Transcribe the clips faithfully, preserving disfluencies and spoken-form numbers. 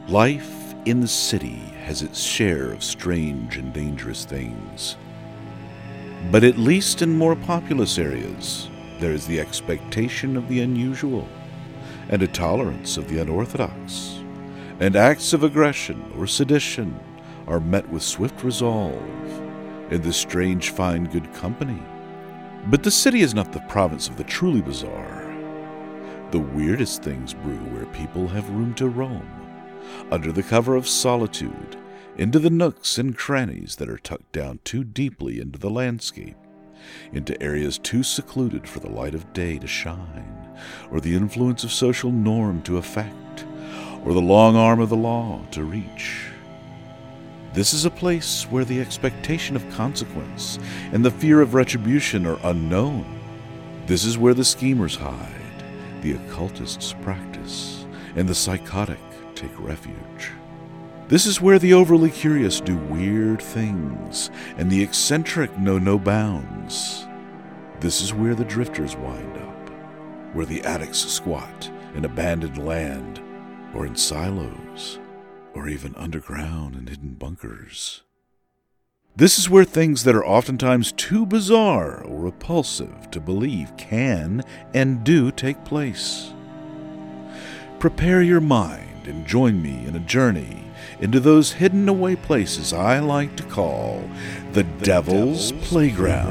Life in the city has its share of strange and dangerous things. But at least in more populous areas, there is the expectation of the unusual, and a tolerance of the unorthodox, and acts of aggression or sedition are met with swift resolve, and the strange find good company. But the city is not the province of the truly bizarre. The weirdest things brew where people have room to roam, under the cover of solitude, into the nooks and crannies that are tucked down too deeply into the landscape, into areas too secluded for the light of day to shine, or the influence of social norm to affect, or the long arm of the law to reach. This is a place where the expectation of consequence and the fear of retribution are unknown. This is where the schemers hide, the occultists practice, and the psychotic take refuge. This is where the overly curious do weird things, and the eccentric know no bounds. This is where the drifters wind up, where the addicts squat in abandoned land, or in silos, or even underground in hidden bunkers. This is where things that are oftentimes too bizarre or repulsive to believe can and do take place. Prepare your mind and join me in a journey into those hidden away places I like to call the, the Devil's, Devil's Playground.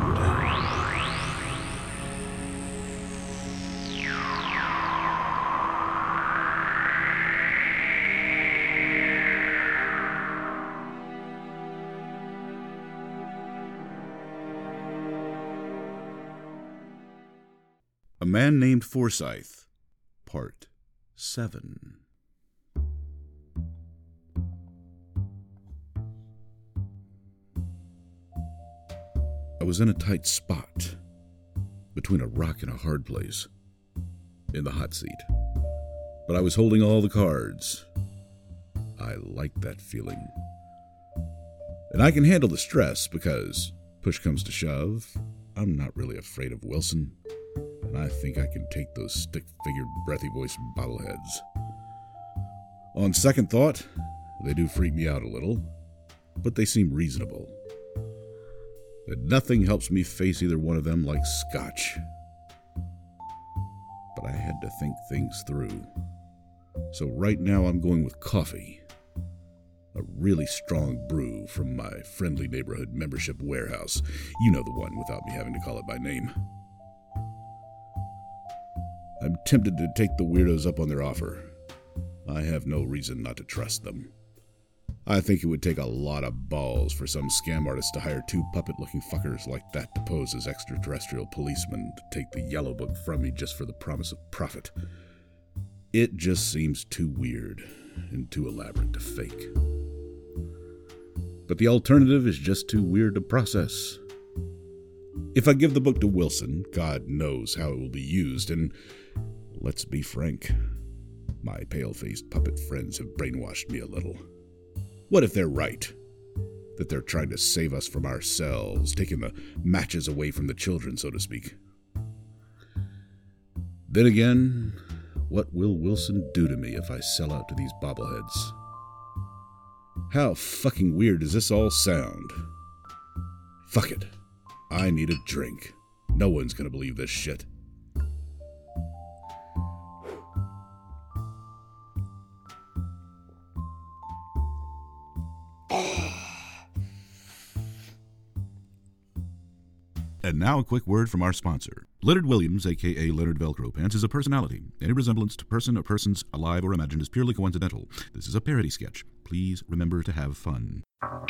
A Man Named Forsyth, Part seven. I was in a tight spot, between a rock and a hard place, in the hot seat. But I was holding all the cards. I liked that feeling. And I can handle the stress because, push comes to shove, I'm not really afraid of Wilson, and I think I can take those stick-figured, breathy-voiced bobbleheads. On second thought, they do freak me out a little, but they seem reasonable. And nothing helps me face either one of them like scotch. But I had to think things through. So right now I'm going with coffee. A really strong brew from my friendly neighborhood membership warehouse. You know the one without me having to call it by name. I'm tempted to take the weirdos up on their offer. I have no reason not to trust them. I think it would take a lot of balls for some scam artist to hire two puppet-looking fuckers like that to pose as extraterrestrial policemen to take the yellow book from me just for the promise of profit. It just seems too weird and too elaborate to fake. But the alternative is just too weird to process. If I give the book to Wilson, God knows how it will be used, and let's be frank, my pale-faced puppet friends have brainwashed me a little. What if they're right? That they're trying to save us from ourselves, taking the matches away from the children, so to speak. Then again, what will Wilson do to me if I sell out to these bobbleheads? How fucking weird does this all sound? Fuck it. I need a drink. No one's gonna believe this shit. And now a quick word from our sponsor. Leonard Williams, a k a. Leonard Velcro Pants, is a personality. Any resemblance to person or persons, alive or imagined, is purely coincidental. This is a parody sketch. Please remember to have fun.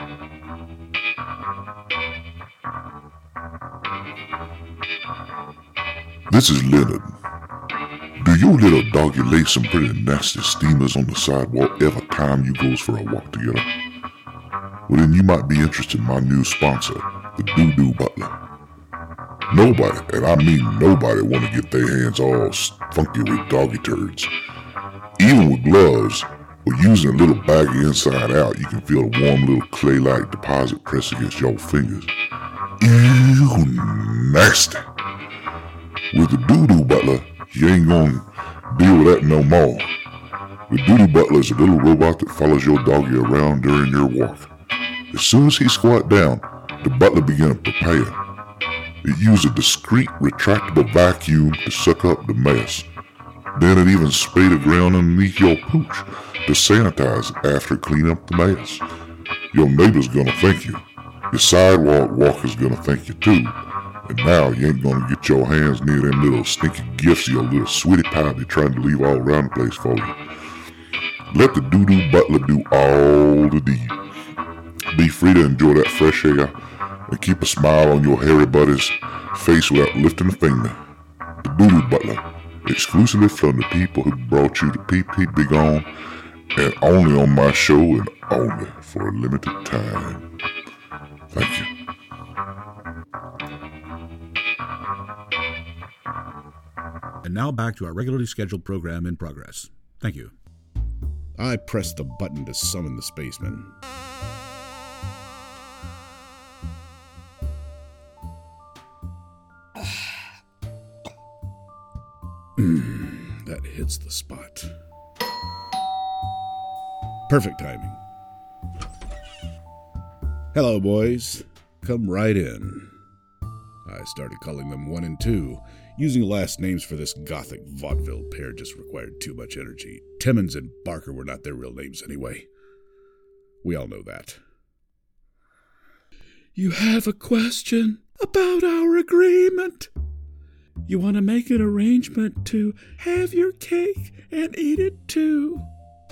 This is Leonard. Do your little doggy lay some pretty nasty steamers on the sidewalk every time you goes for a walk together? Well, then you might be interested in my new sponsor, the Doo-Doo Butler. Nobody, and I mean nobody, want to get their hands all funky with doggy turds. Even with gloves, or using a little baggie inside out, you can feel a warm little clay-like deposit press against your fingers. Ew, nasty. With the Doo-Doo Butler, you ain't gonna deal with that no more. The Doodoo Butler is a little robot that follows your doggy around during your walk. As soon as he squat down, the butler begins to prepare. It uses a discreet, retractable vacuum to suck up the mess. Then it even spray the ground underneath your pooch to sanitize it after cleaning up the mess. Your neighbor's gonna thank you. Your sidewalk walker's gonna thank you too. And now you ain't gonna get your hands near them little stinky gifts your little sweetie pie be trying to leave all around the place for you. Let the Doodoo Butler do all the deed. Be free to enjoy that fresh air and keep a smile on your hairy buddy's face without lifting a finger. The Doodoo Butler, exclusively from the people who brought you the P P Be Gone, and only on my show and only for a limited time. Thank you. And now back to our regularly scheduled program in progress. Thank you. I pressed the button to summon the spaceman. That hits the spot. Perfect timing. Hello, boys. Come right in. I started calling them one and two. Using last names for this gothic vaudeville pair just required too much energy. Timmons and Barker were not their real names anyway. We all know that. You have a question about our agreement? You want to make an arrangement to have your cake and eat it too?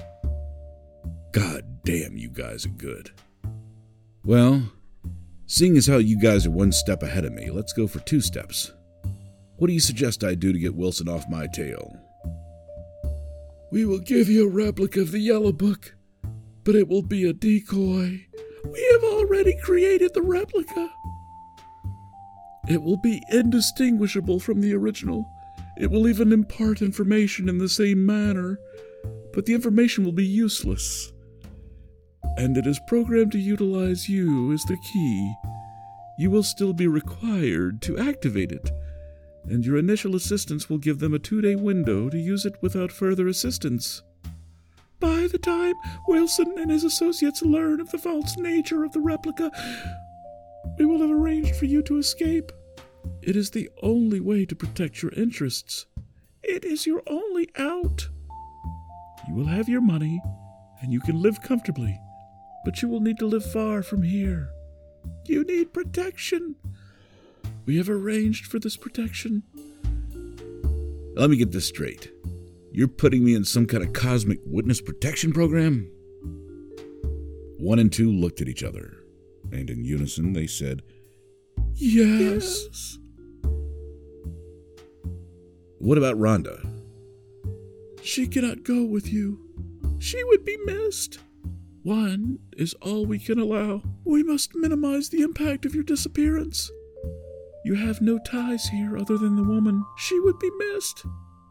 God damn, you guys are good. Well, seeing as how you guys are one step ahead of me, let's go for two steps. What do you suggest I do to get Wilson off my tail? We will give you a replica of the Yellow Book, but it will be a decoy. We have already created the replica. It will be indistinguishable from the original. It will even impart information in the same manner, but the information will be useless. And it is programmed to utilize you as the key. You will still be required to activate it, and your initial assistants will give them a two-day window to use it without further assistance. By the time Wilson and his associates learn of the false nature of the replica, we will have arranged for you to escape. It is the only way to protect your interests. It is your only out. You will have your money, and you can live comfortably, but you will need to live far from here. You need protection. We have arranged for this protection. Let me get this straight. You're putting me in some kind of cosmic witness protection program? One and two looked at each other, and in unison they said, Yes. yes. What about Rhonda? She cannot go with you. She would be missed. One is all we can allow. We must minimize the impact of your disappearance. You have no ties here other than the woman. She would be missed.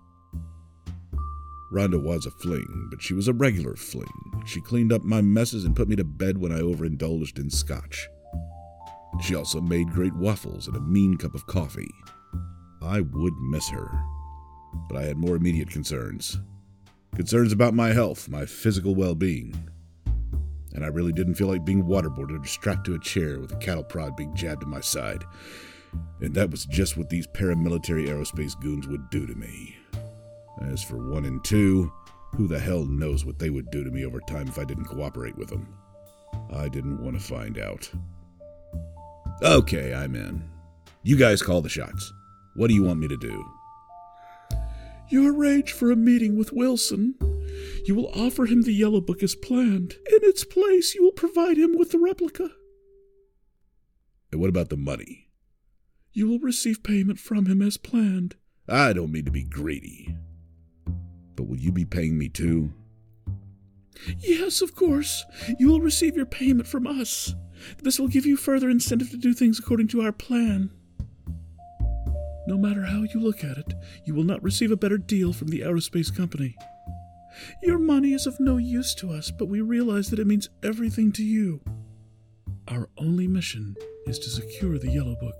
Rhonda was a fling, but she was a regular fling. She cleaned up my messes and put me to bed when I overindulged in scotch. She also made great waffles and a mean cup of coffee. I would miss her, but I had more immediate concerns. Concerns about my health, my physical well-being. And I really didn't feel like being waterboarded or strapped to a chair with a cattle prod being jabbed in my side. And that was just what these paramilitary aerospace goons would do to me. As for one and two, who the hell knows what they would do to me over time if I didn't cooperate with them. I didn't want to find out. Okay, I'm in. You guys call the shots. What do you want me to do? You arrange for a meeting with Wilson. You will offer him the Yellow Book as planned. In its place, you will provide him with the replica. And what about the money? You will receive payment from him as planned. I don't mean to be greedy. But will you be paying me too? Yes, of course. You will receive your payment from us. This will give you further incentive to do things according to our plan. No matter how you look at it, you will not receive a better deal from the aerospace company. Your money is of no use to us, but we realize that it means everything to you. Our only mission is to secure the Yellow Book.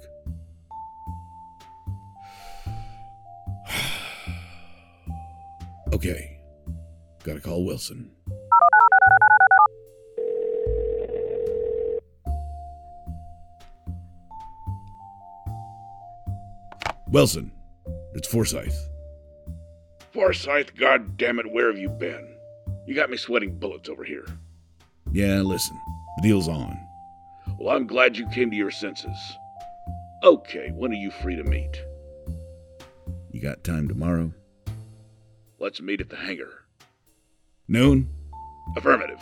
Okay. Gotta call Wilson. Wilson, it's Forsyth. Forsyth, goddammit, where have you been? You got me sweating bullets over here. Yeah, listen, the deal's on. Well, I'm glad you came to your senses. Okay, when are you free to meet? You got time tomorrow? Let's meet at the hangar. Noon? Affirmative.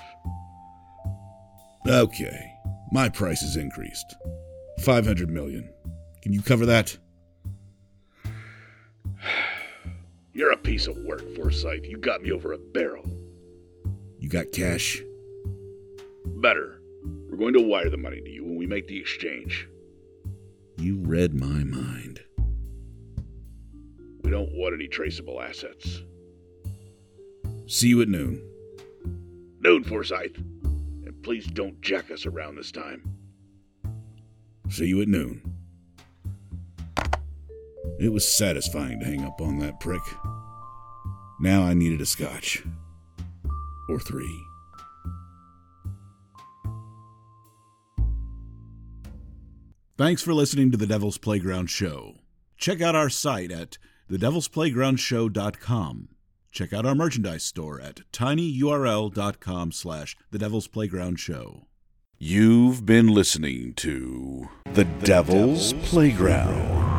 Okay, my price has increased. five hundred million. Can you cover that? You're a piece of work, Forsyth. You got me over a barrel. You got cash? Better. We're going to wire the money to you when we make the exchange. You read my mind. We don't want any traceable assets. See you at noon. Noon, Forsyth. And please don't jack us around this time. See you at noon. It was satisfying to hang up on that prick. Now I needed a scotch. Or three. Thanks for listening to The Devil's Playground Show. Check out our site at the devils playground show dot com. Check out our merchandise store at tinyurl.com slash The Devil's Playground Show. You've been listening to The, the Devil's, Devil's Playground.